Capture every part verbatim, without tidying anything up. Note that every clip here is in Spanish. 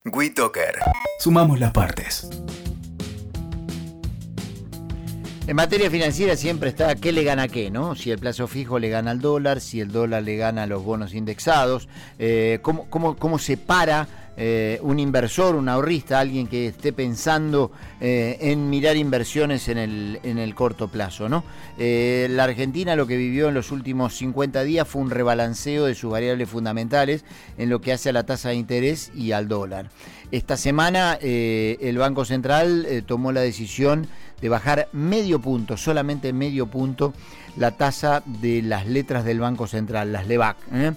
WeToker. Sumamos las partes. En materia financiera siempre está qué le gana a qué, ¿no? Si el plazo fijo le gana al dólar, si el dólar le gana a los bonos indexados, eh, cómo, cómo, cómo se para eh, un inversor, un ahorrista, alguien que esté pensando eh, en mirar inversiones en el, en el corto plazo, ¿no? Eh, la Argentina lo que vivió en los últimos cincuenta días fue un rebalanceo de sus variables fundamentales en lo que hace a la tasa de interés y al dólar. Esta semana eh, el Banco Central eh, tomó la decisión de bajar medio punto, solamente medio punto, la tasa de las letras del Banco Central, las LEBAC. ¿eh?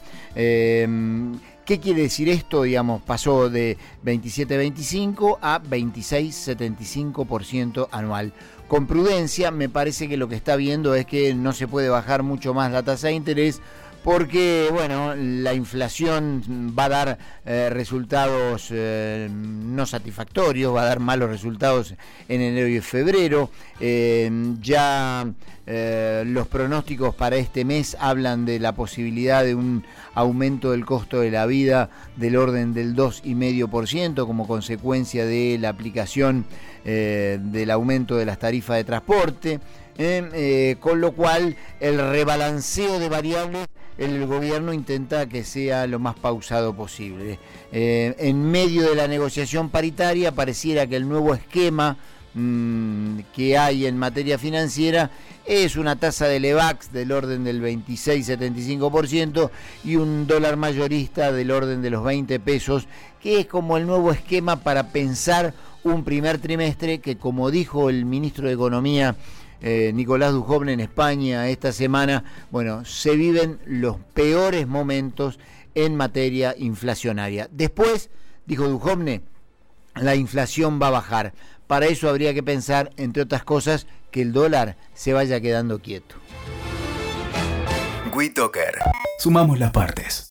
Eh, ¿Qué quiere decir esto? Digamos, pasó de veintisiete coma veinticinco a veintiséis coma setenta y cinco por ciento anual. Con prudencia, me parece que lo que está viendo es que no se puede bajar mucho más la tasa de interés, porque, bueno, la inflación va a dar eh, resultados eh, no satisfactorios, va a dar malos resultados en enero y febrero. Eh, ya eh, los pronósticos para este mes hablan de la posibilidad de un aumento del costo de la vida del orden del dos coma cinco por ciento como consecuencia de la aplicación eh, del aumento de las tarifas de transporte. Eh, eh, con lo cual el rebalanceo de variables el gobierno intenta que sea lo más pausado posible. Eh, en medio de la negociación paritaria pareciera que el nuevo esquema mmm, que hay en materia financiera es una tasa de LEBAC del orden del veintiséis coma setenta y cinco por ciento y un dólar mayorista del orden de los veinte pesos, que es como el nuevo esquema para pensar un primer trimestre que, como dijo el ministro de Economía, Eh, Nicolás Dujovne, en España esta semana, bueno, se viven los peores momentos en materia inflacionaria. Después, dijo Dujovne, la inflación va a bajar. Para eso habría que pensar, entre otras cosas, que el dólar se vaya quedando quieto. WeToker. Sumamos las partes.